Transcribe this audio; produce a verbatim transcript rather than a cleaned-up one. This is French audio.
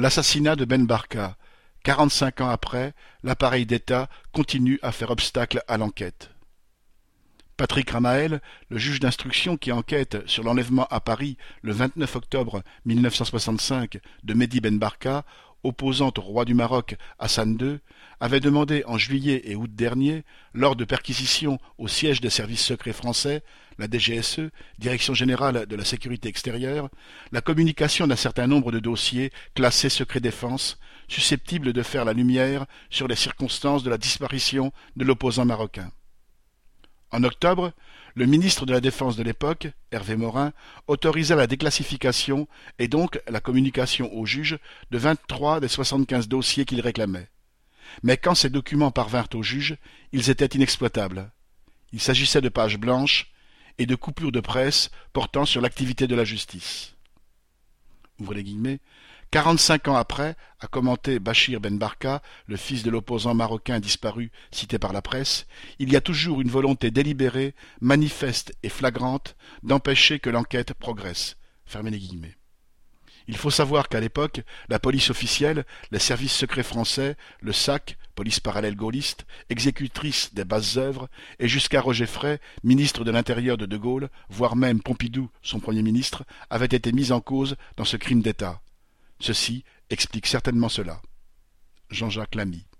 L'assassinat de Ben Barka. Quarante-cinq ans après, l'appareil d'État continue à faire obstacle à l'enquête. Patrick Ramael, le juge d'instruction qui enquête sur l'enlèvement à Paris le vingt-neuf octobre mille neuf cent soixante-cinq de Mehdi Ben Barka, opposant au roi du Maroc Hassan deux, avait demandé en juillet et août dernier, lors de perquisitions au siège des services secrets français, la D G S E, Direction générale de la sécurité extérieure, la communication d'un certain nombre de dossiers classés secret défense, susceptibles de faire la lumière sur les circonstances de la disparition de l'opposant marocain. En octobre, le ministre de la Défense de l'époque, Hervé Morin, autorisa la déclassification et donc la communication au juge de vingt-trois des soixante-quinze dossiers qu'il réclamait. Mais quand ces documents parvinrent au juge, ils étaient inexploitables. Il s'agissait de pages blanches et de coupures de presse portant sur l'activité de la justice. Ouvrez les guillemets. Quarante-cinq ans après, a commenté Bachir Ben Barka, le fils de l'opposant marocain disparu cité par la presse, il y a toujours une volonté délibérée, manifeste et flagrante d'empêcher que l'enquête progresse. Fermez les guillemets. Il faut savoir qu'à l'époque, la police officielle, les services secrets français, le S A C, police parallèle gaulliste, exécutrice des basses œuvres, et jusqu'à Roger Frey, ministre de l'Intérieur de De Gaulle, voire même Pompidou, son Premier ministre, avaient été mis en cause dans ce crime d'État. Ceci explique certainement cela. Jean-Jacques Lamy.